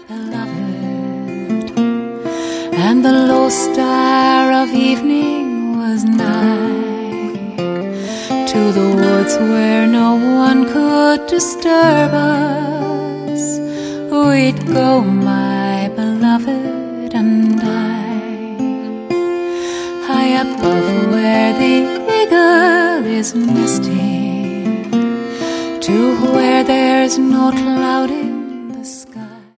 beloved, and the low star of evening was nigh to the woods where no one could disturb us. We'd go, my beloved and I, high above where the eagle is nesting, to where there's no clouding